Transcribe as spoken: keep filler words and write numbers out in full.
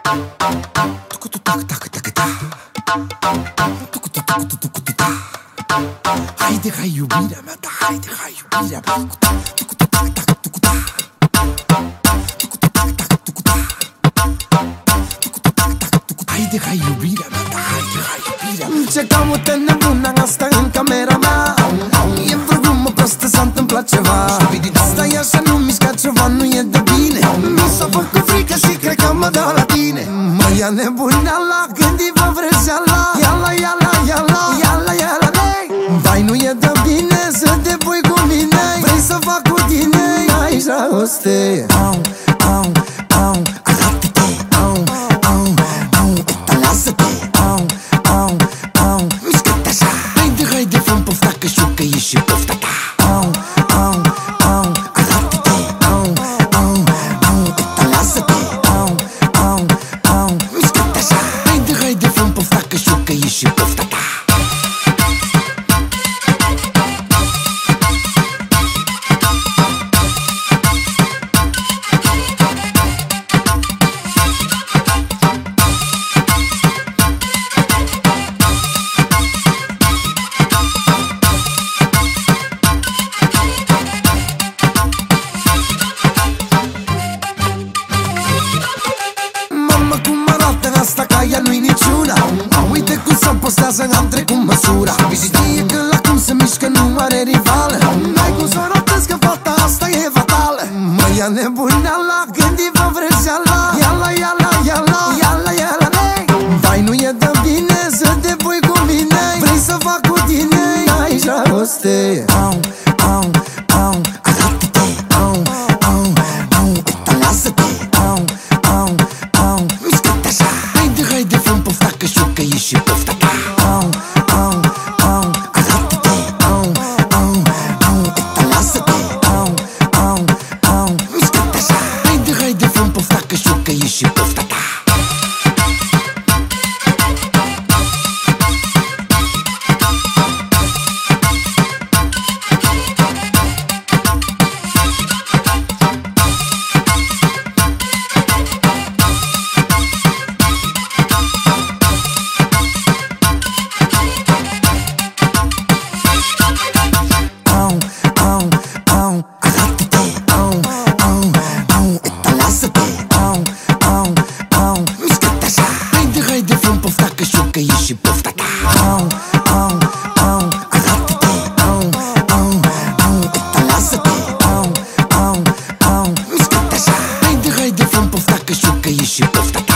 Haide, hai iubirea mea, da, haide, hai iubirea mea. Haide, hai iubirea mea, da, haide, hai iubirea mea. Ce caută nebuna asta în camera mea? E vreo glumă prostă, s-a întâmplat ceva. Stai așa, nu mișca, ceva nu e de bine. Mi s-a făcut frică și cred că mă dau la tine. Mă ia nebuneala, gândiva vrăjeala. Iala, iala, iala, iala, iala, lei. Vai, nu e de bine să te pui cu mine. Vrei să fac cu tine, ai dragoste. Au, au, au, arată-te. Au, au, au, etalează-te. Au, au, au, mișcă-te așa. Haide, haide, fă-mi pofta, că știu că e și pofta ta. Au, au, au, arată-te. Au, au, au, etalează-te. Au, au, au, mișcă-te așa. Haide, haide, fă-mi pofta, că știu că e și pofta ta. Asta ca ea nu-i niciuna. Uite cum se postează, am trecut măsura. Știe că la cum se mișcă nu are rivală. N-ai cum să rotezi că fata asta e fatală. Mă ia nebuneala, gândiva vrăjeala. Iala, iala, iala, iala, iala, lei. Vai, nu e de bine să te pui cu mine. Vrei să fac cu tine, ai dragoste. Au, au, au, arată-te. Au, au, au, etalează-te. Au, au, au, mișcă-te așa. Haide, haide, fă-mi pofta, că știu că e și pofta ta. Au, au, au, arată-te. Au, au, au, etalează-te. Au, au, au, mișcă-te așa. Haide, haide, fă-mi pofta, că știu că e și pofta ta. Haide, fă-mi pofta, că știu că e și pofta ta. Au, au, au, arată-te. Au, au, au, etalează-te. Au, au, au, mișcă-te așa. Haide, haide, fă-mi pofta, că știu că e și pofta ta.